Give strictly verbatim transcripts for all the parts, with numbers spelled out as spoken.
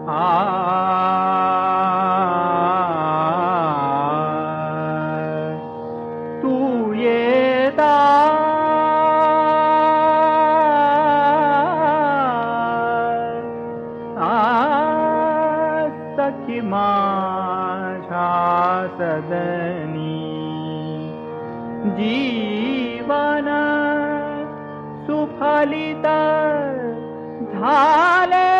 तू येता सखी माझ्या सदनी जीवन सुफलित झाले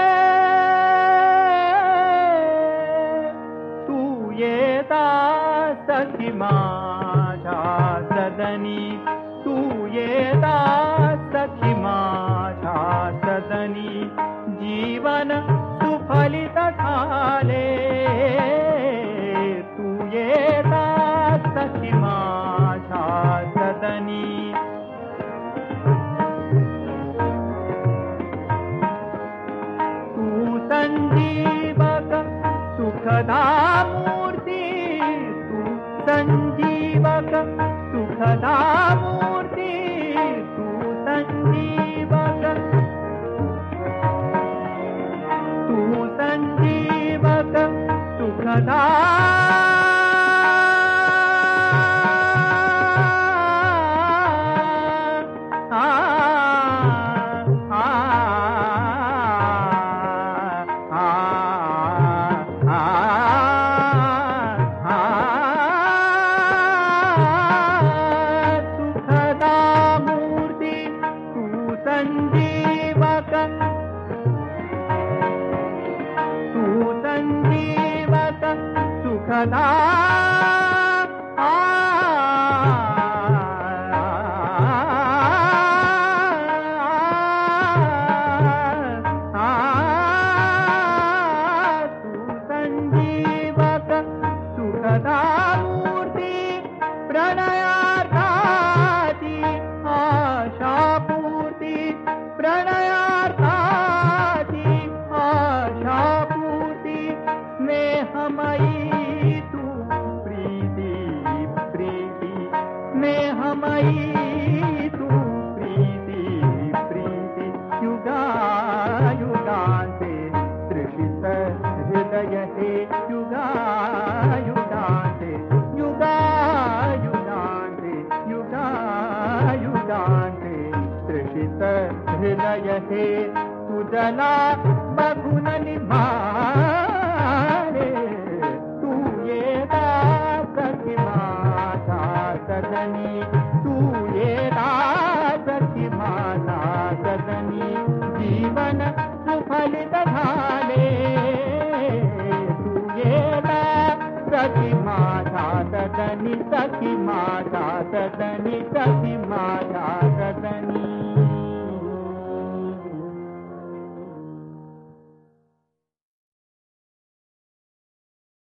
तू येता सखी माझ्या सदनी तू येता सखी माझ्या सदनी जीवन सुफलित झाले तू येता सखी माझ्या सदनी तू संजीवक सुखदा मूर्ती तू संजीवक सुखदा मूर्ती तू संजीवक तू संजीवक सुखदा संजीवक तू संजीवक सुखदा तू संजीवक सुखदा मूर्ती प्रणयार्थाची आशा प्रणयार्थाची आशा पूर्ती स्नेहमयी तू प्रीति प्रीति स्नेहमयी तू प्रीति प्रीति युगा युगान्ते तृषित हृदय हे युगा युगान्ते युगा युगान्ते युगा युगान्ते तृषित हृदय हे तुझला बघून निभारे तू येता सखी माझ्या सदनी तू येता सखी माझ्या सदनी जीवन सुफलित झाले तू येता सखी माझ्या सदनी सखी माझ्या सदनी सखी माझ्या